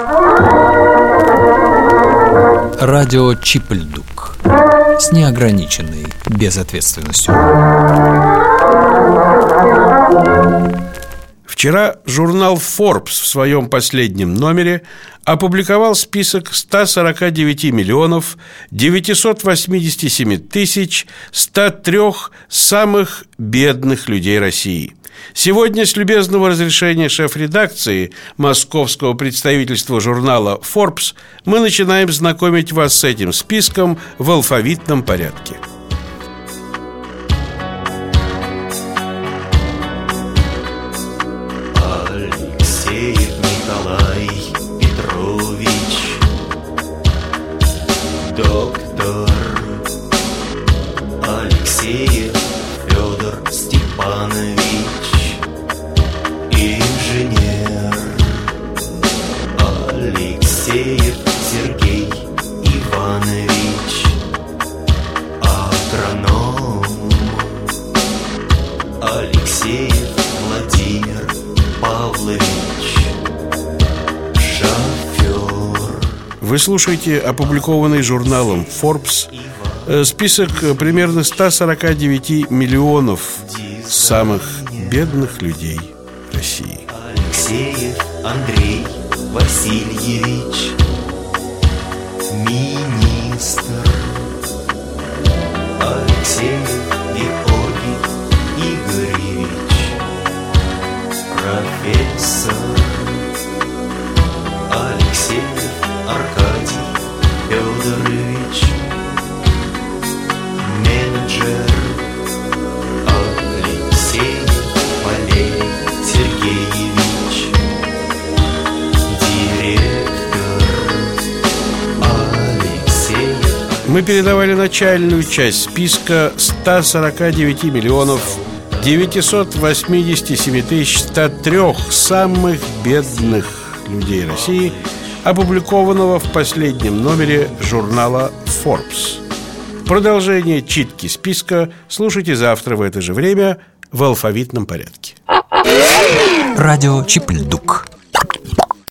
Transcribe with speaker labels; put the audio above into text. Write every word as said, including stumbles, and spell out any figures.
Speaker 1: Радио Чип-Льдук с неограниченной безответственностью.
Speaker 2: Вчера журнал Forbes в своем последнем номере опубликовал список ста сорока девяти миллионов девятисот восьмидесяти семи тысяч ста трёх самых бедных людей России. Сегодня с любезного разрешения шеф-редакции московского представительства журнала Forbes мы начинаем знакомить вас с этим списком в алфавитном порядке.
Speaker 3: Алексеев Николай Петрович, доктор. Алексеев Федор Степанович, инженер. Алексеев Сергей Иванович, агроном. Алексеев Владимир Павлович, шофер.
Speaker 2: Вы слушаете опубликованный журналом Forbes список примерно ста сорока девяти миллионов самых бедных людей России.
Speaker 3: Алексеев Андрей Васильевич, министр. Алексеев Георгий Игоревич, профессор. Алексеев Аркадий Федорович, менеджер. Алексеев Валерий Сергеевич, директор. Алексеев.
Speaker 2: Мы передавали начальную часть списка ста сорока девяти миллионов девятисот восьмидесяти семи тысяч ста трёх самых бедных людей России, опубликованного в последнем номере журнала Forbes. Продолжение читки списка слушайте завтра в это же время в алфавитном порядке.
Speaker 1: Радио Чип-Льдук.